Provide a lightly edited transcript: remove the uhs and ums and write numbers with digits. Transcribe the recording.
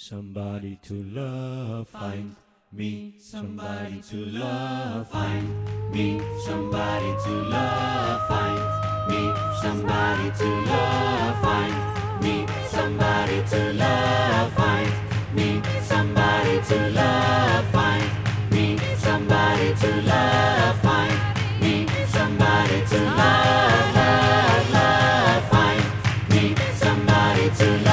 somebody to love, find me somebody to love, find me somebody to love, find me somebody to love, find me somebody to love, find me somebody to love, find me somebody to love, find me somebody to love, love, love, find me somebody to love.